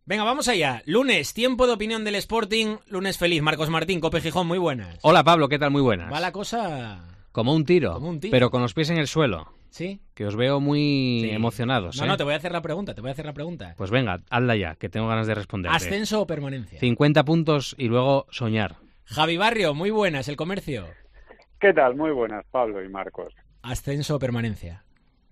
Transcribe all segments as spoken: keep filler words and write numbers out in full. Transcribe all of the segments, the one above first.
Venga, vamos allá. Lunes, tiempo de opinión del Sporting. Lunes feliz. Marcos Martín, Cope Gijón, muy buenas. Hola Pablo, ¿qué tal? Muy buenas. Va la cosa... Como un tiro, Como un tiro. pero con los pies en el suelo. ¿Sí? Que os veo muy Sí. emocionados. No, ¿eh? no, te voy a hacer la pregunta, te voy a hacer la pregunta. Pues venga, hazla ya, que tengo ganas de responder. ¿Ascenso o permanencia? cincuenta puntos y luego soñar. Javi Barrio, muy buenas. El Comercio. ¿Qué tal? Muy buenas, Pablo y Marcos. ¿Ascenso o permanencia?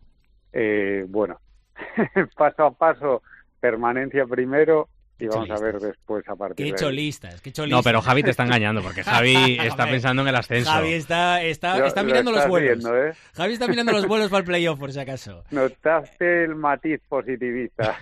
Eh, bueno, paso a paso, permanencia primero y vamos cholistas. a ver después a partir Qué de ahí. cholistas, qué cholistas. No, pero Javi te está engañando, porque Javi está Hombre, pensando en el ascenso. Javi está, está, Lo- está lo mirando los estás vuelos. viendo, ¿eh? Javi está mirando los vuelos para el playoff, por si acaso. Notaste el matiz positivista.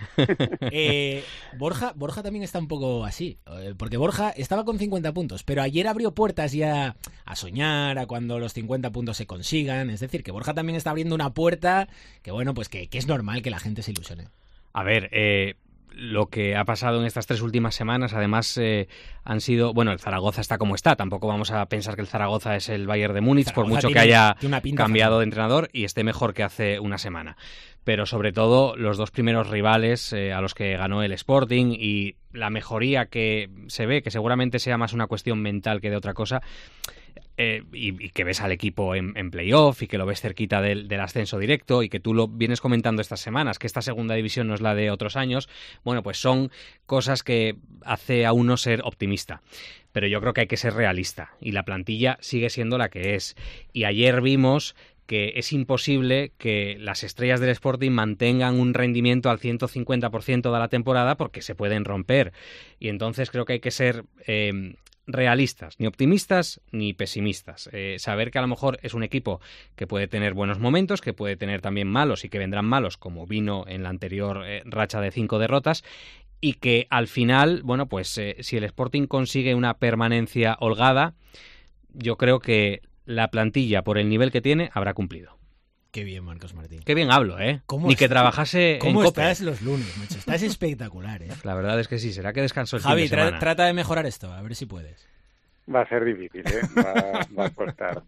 Eh, Borja, Borja también está un poco así, eh, porque Borja estaba con cincuenta puntos, pero ayer abrió puertas ya a soñar, a cuando los cincuenta puntos se consigan. Es decir, que Borja también está abriendo una puerta que, bueno, pues que, que es normal que la gente se ilusione. A ver, eh, lo que ha pasado en estas tres últimas semanas, además, eh, han sido... Bueno, el Zaragoza está como está. Tampoco vamos a pensar que el Zaragoza es el Bayern de Múnich, por mucho tiene- que haya tiene una pinta cambiado fatal. de entrenador y esté mejor que hace una semana. Pero sobre todo los dos primeros rivales eh, a los que ganó el Sporting y la mejoría que se ve, que seguramente sea más una cuestión mental que de otra cosa, eh, y, y que ves al equipo en, en playoff y que lo ves cerquita del, del ascenso directo y que tú lo vienes comentando estas semanas, que esta segunda división no es la de otros años, bueno, pues son cosas que hace a uno ser optimista. Pero yo creo que hay que ser realista y la plantilla sigue siendo la que es. Y ayer vimos que es imposible que las estrellas del Sporting mantengan un rendimiento al ciento cincuenta por ciento de la temporada porque se pueden romper. Y entonces creo que hay que ser eh, realistas, ni optimistas ni pesimistas. Eh, saber que a lo mejor es un equipo que puede tener buenos momentos, que puede tener también malos y que vendrán malos, como vino en la anterior eh, racha de cinco derrotas, y que al final, bueno, pues eh, si el Sporting consigue una permanencia holgada, yo creo que la plantilla, por el nivel que tiene, habrá cumplido. Qué bien, Marcos Martín. Qué bien hablo, ¿eh? ¿Cómo Ni que estás? trabajase en ¿Cómo COPE. estás los lunes, macho? Estás espectacular, ¿eh? La verdad es que sí, será que descanso el Javi, fin de tra- semana. trata de mejorar esto, a ver si puedes. Va a ser difícil, ¿eh? Va, va a costar.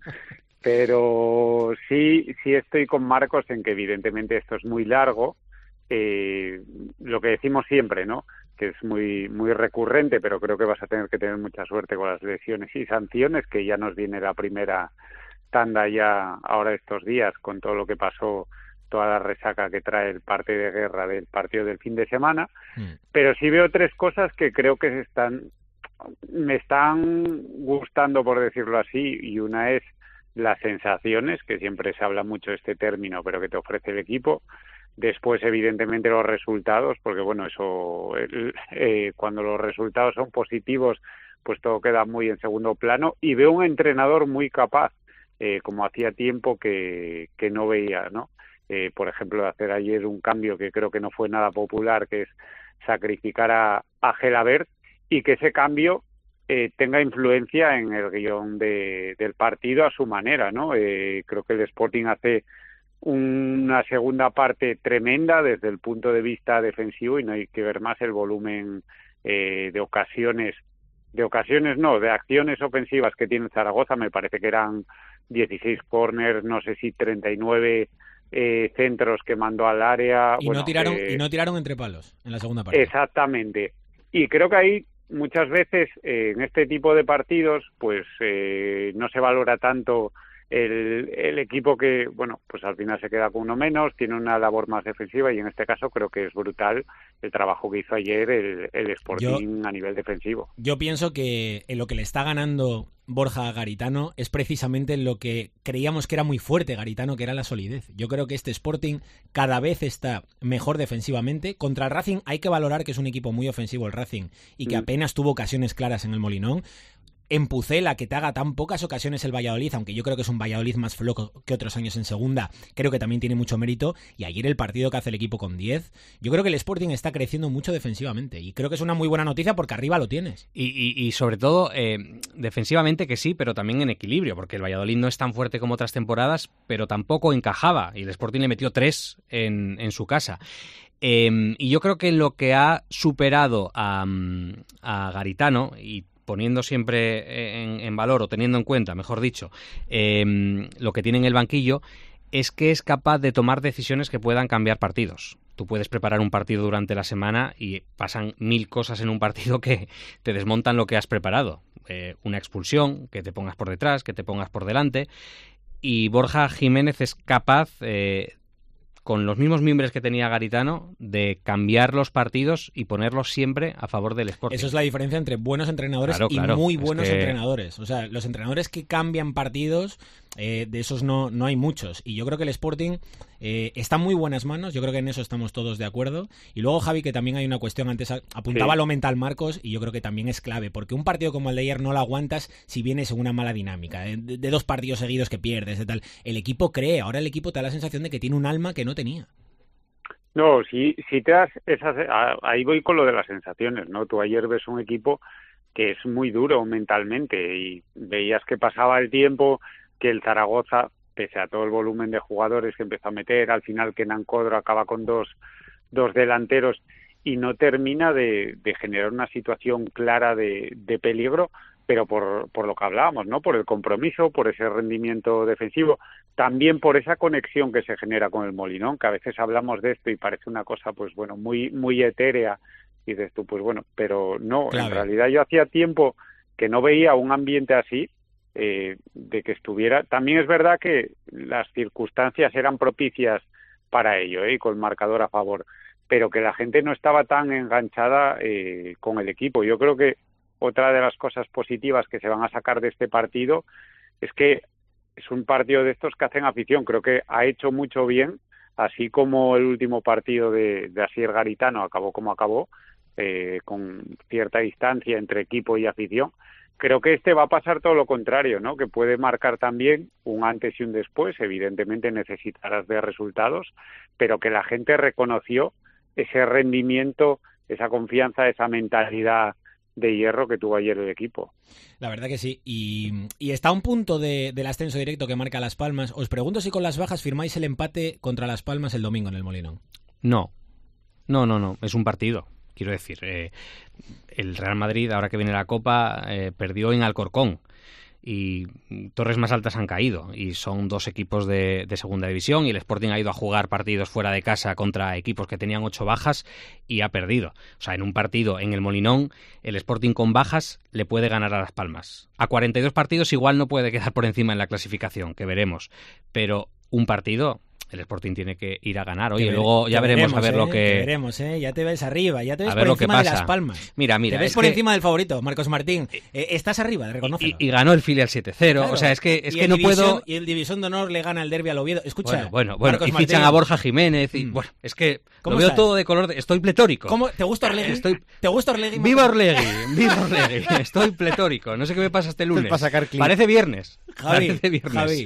Pero sí, sí estoy con Marcos en que evidentemente esto es muy largo. Eh, lo que decimos siempre, ¿no? Que es muy muy recurrente, pero creo que vas a tener que tener mucha suerte con las lesiones y sanciones, que ya nos viene la primera tanda ya ahora estos días con todo lo que pasó, toda la resaca que trae el parte de guerra del partido del fin de semana. Mm. Pero sí veo tres cosas que creo que se están me están gustando, por decirlo así, y una es las sensaciones, que siempre se habla mucho de este término, pero que te ofrece el equipo. Después, evidentemente, los resultados, porque bueno, eso el, eh, cuando los resultados son positivos, pues todo queda muy en segundo plano. Y veo un entrenador muy capaz, eh, como hacía tiempo que, que no veía, ¿no? Eh, por ejemplo, de hacer ayer un cambio que creo que no fue nada popular, que es sacrificar a, a Gelabert, y que ese cambio eh, tenga influencia en el guión de, del partido a su manera, ¿no? Eh, creo que el Sporting hace una segunda parte tremenda desde el punto de vista defensivo y no hay que ver más el volumen eh, de ocasiones, de ocasiones no, de acciones ofensivas que tiene Zaragoza. Me parece que eran dieciséis corners, no sé si treinta y nueve eh, centros que mandó al área. Y, bueno, no tiraron, eh, y no tiraron entre palos en la segunda parte. Exactamente. Y creo que ahí muchas veces eh, en este tipo de partidos pues eh, no se valora tanto el, el equipo que, bueno, pues al final se queda con uno menos, tiene una labor más defensiva y en este caso creo que es brutal el trabajo que hizo ayer el, el Sporting Yo- a nivel defensivo. Yo pienso que en lo que le está ganando Borja a Garitano es precisamente lo que creíamos que era muy fuerte Garitano, que era la solidez. Yo creo que este Sporting cada vez está mejor defensivamente. Contra el Racing hay que valorar que es un equipo muy ofensivo el Racing y que Mm. apenas tuvo ocasiones claras en el Molinón. En Pucela, que te haga tan pocas ocasiones el Valladolid, aunque yo creo que es un Valladolid más flojo que otros años en segunda, creo que también tiene mucho mérito. Y ayer el partido que hace el equipo con diez, yo creo que el Sporting está creciendo mucho defensivamente. Y creo que es una muy buena noticia porque arriba lo tienes. Y, y, y sobre todo, eh, defensivamente que sí, pero también en equilibrio, porque el Valladolid no es tan fuerte como otras temporadas, pero tampoco encajaba, y el Sporting le metió tres en, en su casa. Eh, y yo creo que lo que ha superado a, a Garitano, y poniendo siempre en, en valor, o teniendo en cuenta, mejor dicho, eh, lo que tiene en el banquillo, es que es capaz de tomar decisiones que puedan cambiar partidos. tú puedes preparar un partido durante la semana y pasan mil cosas en un partido que te desmontan lo que has preparado. Eh, una expulsión, que te pongas por detrás, que te pongas por delante. Y Borja Jiménez es capaz, eh, con los mismos mimbres que tenía Garitano, de cambiar los partidos y ponerlos siempre a favor del Sporting. Eso es la diferencia entre buenos entrenadores claro, y claro. muy buenos es que... entrenadores. O sea, los entrenadores que cambian partidos, eh, de esos no, no hay muchos. Y yo creo que el Sporting eh, está en muy buenas manos. Yo creo que en eso estamos todos de acuerdo. Y luego, Javi, que también hay una cuestión, antes apuntaba sí. lo mental Marcos, y yo creo que también es clave, porque un partido como el de ayer no lo aguantas si vienes en una mala dinámica, de, de dos partidos seguidos que pierdes, de tal. El equipo cree, ahora el equipo te da la sensación de que tiene un alma que no tenía. No, si, si te das esas, ahí voy con lo de las sensaciones, ¿no? Tú ayer ves un equipo que es muy duro mentalmente y veías que pasaba el tiempo, que el Zaragoza, pese a todo el volumen de jugadores que empezó a meter, al final Kenan Codro acaba con dos, dos delanteros y no termina de, de generar una situación clara de, de peligro, pero por, por lo que hablábamos, ¿no? Por el compromiso, por ese rendimiento defensivo, también por esa conexión que se genera con el Molinón, que a veces hablamos de esto y parece una cosa, pues bueno, muy muy etérea, y dices tú, pues bueno, pero no, claro. En realidad yo hacía tiempo que no veía un ambiente así, eh, de que estuviera, también es verdad que las circunstancias eran propicias para ello, ¿eh? Y con el marcador a favor, pero que la gente no estaba tan enganchada eh, con el equipo. Yo creo que otra de las cosas positivas que se van a sacar de este partido es que es un partido de estos que hacen afición. Creo que ha hecho mucho bien, así como el último partido de, de Asier Garitano acabó como acabó, eh, con cierta distancia entre equipo y afición. Creo que este va a pasar todo lo contrario, ¿no? Que puede marcar también un antes y un después. Evidentemente necesitarás de resultados, pero que la gente reconoció ese rendimiento, esa confianza, esa mentalidad de hierro que tuvo ayer el equipo. La verdad que sí, y, y está a un punto de, del ascenso directo que marca Las Palmas. Os pregunto si con las bajas firmáis el empate contra Las Palmas el domingo en el Molinón. No, no, no, no, es un partido. Quiero decir, eh, el Real Madrid, ahora que viene la Copa, eh, perdió en Alcorcón y torres más altas han caído y son dos equipos de, de segunda división, y el Sporting ha ido a jugar partidos fuera de casa contra equipos que tenían ocho bajas y ha perdido. O sea, en un partido en el Molinón, el Sporting con bajas le puede ganar a Las Palmas. A cuarenta y dos partidos igual no puede quedar por encima en la clasificación, que veremos, pero un partido el Sporting tiene que ir a ganar. Oye, que luego ya veremos, veremos a ver eh, lo que... que veremos, ¿eh? Ya te ves arriba, ya te ves a ver por lo que encima pasa. de Las Palmas. Mira, mira. Te ves por que... encima del favorito, Marcos Martín. Eh, estás arriba, reconócelo. Y, y ganó el filial siete cero. Claro. O sea, es que, es que no división, puedo... Y el División de Honor le gana el derbi al Oviedo. Escucha, Bueno, bueno, bueno. Marcos y Martín. fichan a Borja Jiménez. Y, mm. Bueno, es que lo veo estás? todo de color... De... Estoy pletórico. ¿Cómo? ¿Te gusta Orlegui? Estoy... ¿Te gusta Orlegui? ¡Viva Orlegui! ¡Viva Orlegui! Estoy pletórico. No sé qué me pasa este lunes. Para sacar clip. Parece viernes. Javi, Parece viernes. Javi.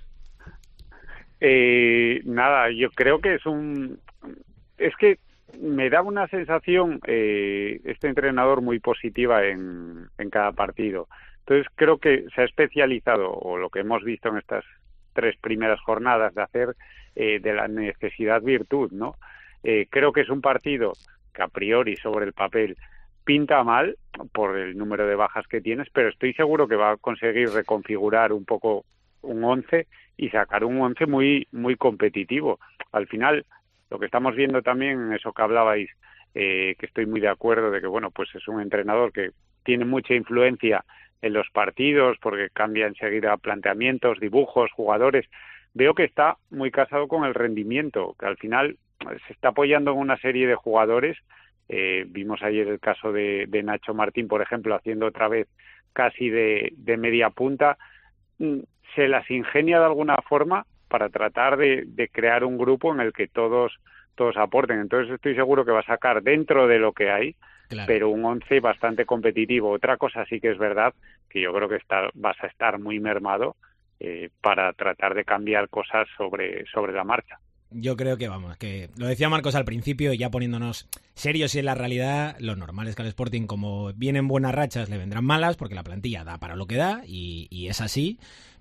Eh, nada, yo creo que es un... Es que me da una sensación, eh, este entrenador, muy positiva en, en cada partido. Entonces creo que se ha especializado, o lo que hemos visto en estas tres primeras jornadas, de hacer eh, de la necesidad virtud, ¿no? Eh, creo que es un partido que a priori sobre el papel pinta mal por el número de bajas que tienes, pero estoy seguro que va a conseguir reconfigurar un poco un once y sacar un once muy muy competitivo. Al final, lo que estamos viendo también en eso que hablabais, eh, que estoy muy de acuerdo de que, bueno, pues es un entrenador que tiene mucha influencia en los partidos porque cambia enseguida planteamientos, dibujos, jugadores. Veo que está muy casado con el rendimiento, que al final se está apoyando en una serie de jugadores. Eh, vimos ayer el caso de, de Nacho Martín, por ejemplo, haciendo otra vez casi de, de media punta. Se las ingenia de alguna forma para tratar de, de crear un grupo en el que todos todos aporten. Entonces estoy seguro que va a sacar dentro de lo que hay, claro, pero un once bastante competitivo. Otra cosa sí que es verdad, que yo creo que está, vas a estar muy mermado eh, para tratar de cambiar cosas sobre, sobre la marcha. Yo creo que, vamos, que lo decía Marcos al principio, ya poniéndonos serios y en la realidad, lo normal es que al Sporting, como vienen buenas rachas, le vendrán malas, porque la plantilla da para lo que da, y, y es así.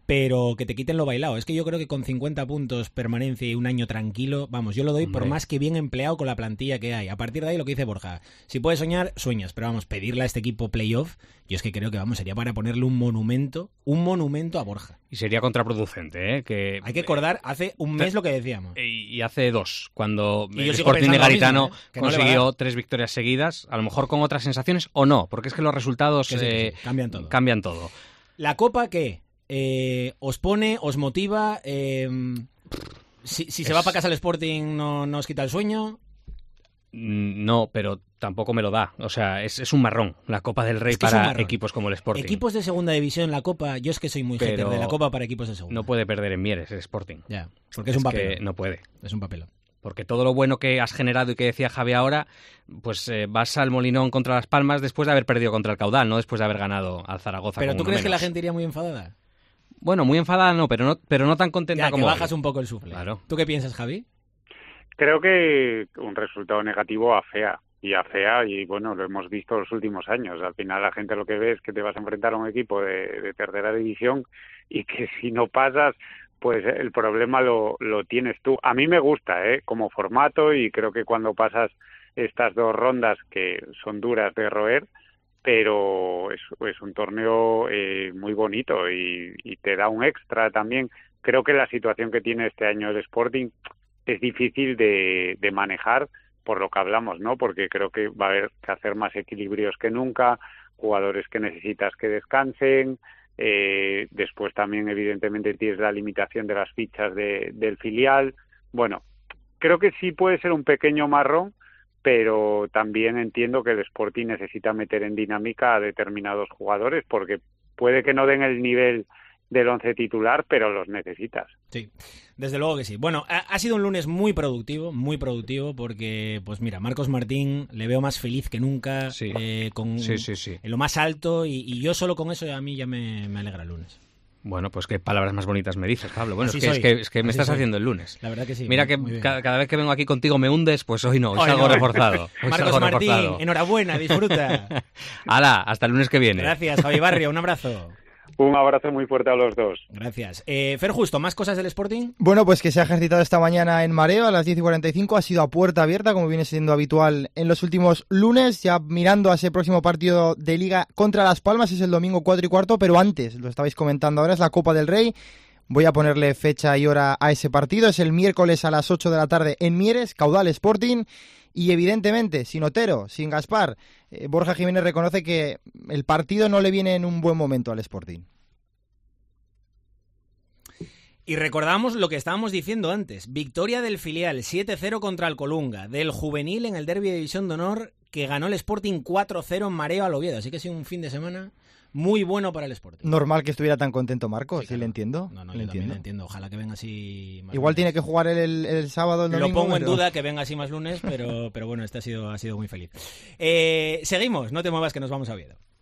pero que te quiten lo bailado. Es que yo creo que con cincuenta puntos, permanencia y un año tranquilo, vamos, yo lo doy Hombre. por más que bien empleado con la plantilla que hay. A partir de ahí lo que dice Borja, si puedes soñar, sueñas, pero vamos, pedirle a este equipo playoff, yo es que creo que vamos, sería para ponerle un monumento, un monumento a Borja. Y sería contraproducente, ¿eh? Que, hay que acordar, hace un mes lo que decíamos. Y, y hace dos, cuando y el Sporting de Garitano mismo, ¿eh? consiguió no tres victorias seguidas, a lo mejor con otras sensaciones o no, porque es que los resultados que sí, eh, que sí, cambian todo. Cambian todo. ¿La Copa qué? Eh, ¿Os pone, os motiva? Eh, si si es... se va para casa el Sporting, ¿no, no os quita el sueño? No, pero tampoco me lo da. O sea, es, es un marrón la Copa del Rey es que para equipos como el Sporting. Equipos de segunda división, la Copa, yo es que soy muy hater de la Copa para equipos de segunda. No puede perder en Mieres el Sporting. Ya, porque es, es un papel. No puede. Es un papelón. Porque todo lo bueno que has generado y que decía Javi ahora, pues eh, vas al Molinón contra Las Palmas después de haber perdido contra el Caudal, no después de haber ganado al Zaragoza. ¿Pero tú crees menos. que la gente iría muy enfadada? Bueno, muy enfadada no, pero no, pero no tan contenta ya, como que bajas hoy. un poco el sufle. Claro. ¿Tú qué piensas, Javi? Creo que un resultado negativo afea. Y afea, y bueno, lo hemos visto los últimos años. Al final la gente lo que ve es que te vas a enfrentar a un equipo de, de tercera división y que si no pasas, pues el problema lo, lo tienes tú. A mí me gusta, ¿eh? Como formato, y creo que cuando pasas estas dos rondas que son duras de roer, pero es, es un torneo eh, muy bonito y, y te da un extra también. Creo que la situación que tiene este año el Sporting es difícil de, de manejar por lo que hablamos, ¿no? Porque creo que va a haber que hacer más equilibrios que nunca, jugadores que necesitas que descansen, eh, después también evidentemente tienes la limitación de las fichas de, del filial. Bueno, creo que sí puede ser un pequeño marrón, pero también entiendo que el Sporting necesita meter en dinámica a determinados jugadores porque puede que no den el nivel del once titular, pero los necesitas. Sí, desde luego que sí. Bueno, ha, ha sido un lunes muy productivo, muy productivo, porque, pues mira, Marcos Martín le veo más feliz que nunca, sí. eh, con, sí, sí, sí. en lo más alto, y, y yo solo con eso a mí ya me, me alegra el lunes. Bueno, pues qué palabras más bonitas me dices, Pablo. Bueno, es que, soy. es que, es que me Así estás soy. haciendo el lunes. La verdad que sí. Mira muy, muy que cada, cada vez que vengo aquí contigo me hundes, pues hoy no, hoy, hoy salgo no. reforzado. Hoy Marcos salgo Martín, reforzado. enhorabuena, disfruta. Hala, hasta el lunes que viene. Gracias, Javi Barrio, un abrazo. Un abrazo muy fuerte a los dos. Gracias. Eh, Fer Justo, ¿más cosas del Sporting? Bueno, pues que se ha ejercitado esta mañana en Mareo a las diez y cuarenta y cinco, ha sido a puerta abierta, como viene siendo habitual en los últimos lunes, ya mirando a ese próximo partido de Liga contra Las Palmas, es el domingo cuatro y cuarto, pero antes, lo estabais comentando ahora, es la Copa del Rey. Voy a ponerle fecha y hora a ese partido, es el miércoles a las ocho de la tarde en Mieres, Caudal Sporting. Y evidentemente, sin Otero, sin Gaspar, eh, Borja Jiménez reconoce que el partido no le viene en un buen momento al Sporting. Y recordamos lo que estábamos diciendo antes. Victoria del filial siete cero contra el Colunga, del juvenil en el derbi de División de Honor, que ganó el Sporting cuatro cero en Mareo al Oviedo. Así que ha sido un fin de semana muy bueno para el Sporting. Normal que estuviera tan contento Marcos, sí, claro. Sí le entiendo. No, no, le yo entiendo. también le entiendo. Ojalá que venga así más Igual lunes. Tiene que jugar el, el, el sábado, el domingo. Lo pongo pero... en duda que venga así más lunes, pero, pero bueno, este ha sido, ha sido muy feliz. Eh, seguimos, no te muevas que nos vamos a Oviedo.